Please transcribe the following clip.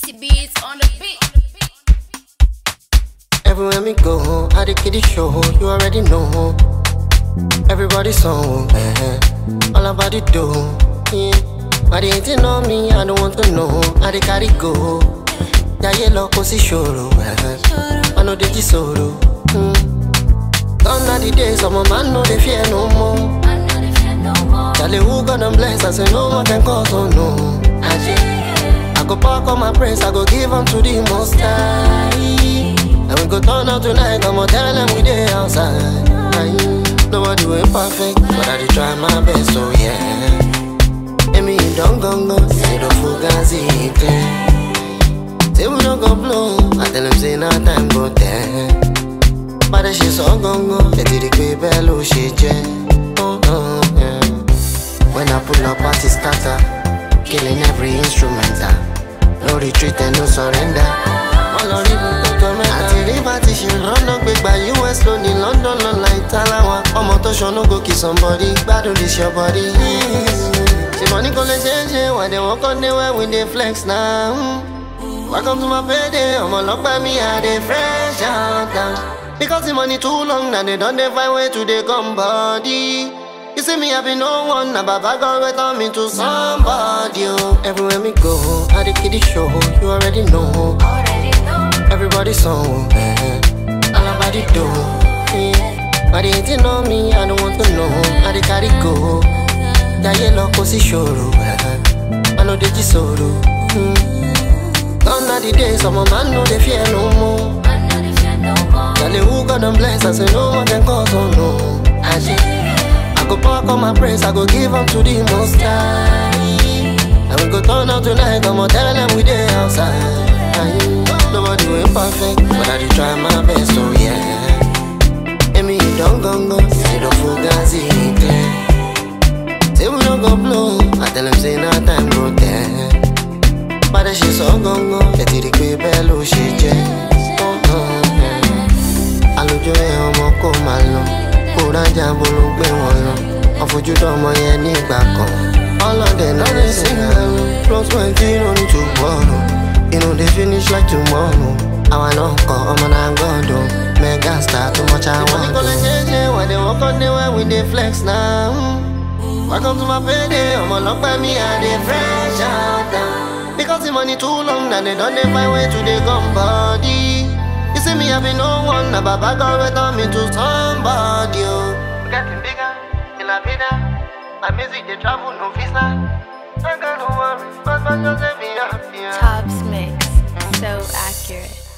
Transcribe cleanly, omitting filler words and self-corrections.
Sexy beats on the beat. Everywhere me go, I the kiddie show, you already know. Everybody song, all about it do. Yeah. But they ain't on me, I don't want to know. I the carry go. Yeah, yellow cause it's sure. I know they just solo. Gone are the days of my man, no they fear no more. Charlie who gonna bless, I say no one can cause oh no. I go park on my praise, I go give them to the most high. And we go turn out tonight, I'ma tell them we dey outside. Nobody way perfect, but I dey try my best, so yeah. Amy don't go, say the fugazi clear. Say we don't go blow, I tell them say now time go there. But the shit so go, they did it quick bello shit, yeah. Yeah. When I pull up, party scatter, killing every instrumental. No retreat and no surrender. All or even to torment. Until the party she run up big by US loan in London, not like Talawa. Omo to show no go kill somebody, battle this your body. See money gonna change, why they walk on the way when they flex now. Welcome to my payday, Omo lock by me, I they fresh out down. Because the money too long, now they don't find way to the come body. You see me, I be no one, now Baba God will turn me to somebody. Oh. Everywhere me go, I the kiddie show, you already know. Everybody song, all about it do. Yeah. But they ain't on me, I don't want to know. I the carry go. Yeah, yellow cause it's sure. I know they just solo. Gone are the days of my man, no they fear no more. Charlie who gonna bless, I say no one can cause oh no. I go park on my praise, I go give them to the most high. And we go turn out tonight, I'ma tell them we dey outside. Nobody way perfect, but I dey try my best, so yeah. Amy don't go, say the fugazi clear. Say we don't go blow, I tell them say now time go there. But the shit so go, they did it quick bello shit, yeah. Àlùjọ ẹ̀ ọmọ kò máa lọ, kó rájà bolo gbé wọn lọ. Ọ̀fojú ọmọ yẹn nígbà kan. Ọlọ́dẹ náà lè sing along. Plus 20 no need to borrow. You know they finish like tomorrow. Àwọn náà kọ ọmọ náà gbọ́dọ̀. Mega star too much I want. Money gonna change it when they walk on the way we dey flex now. Welcome to my payday, ọmọ lọ́pẹ́ mi I dey fresh out down. Because the money too long, now they don't find way to the come body. You see me, I be no one, now Baba God will turn me to somebody. Oh. Getting bigger, in la vida. My music, they travel, no visa. I got no worries, but just let me happy. Tops mix, so accurate.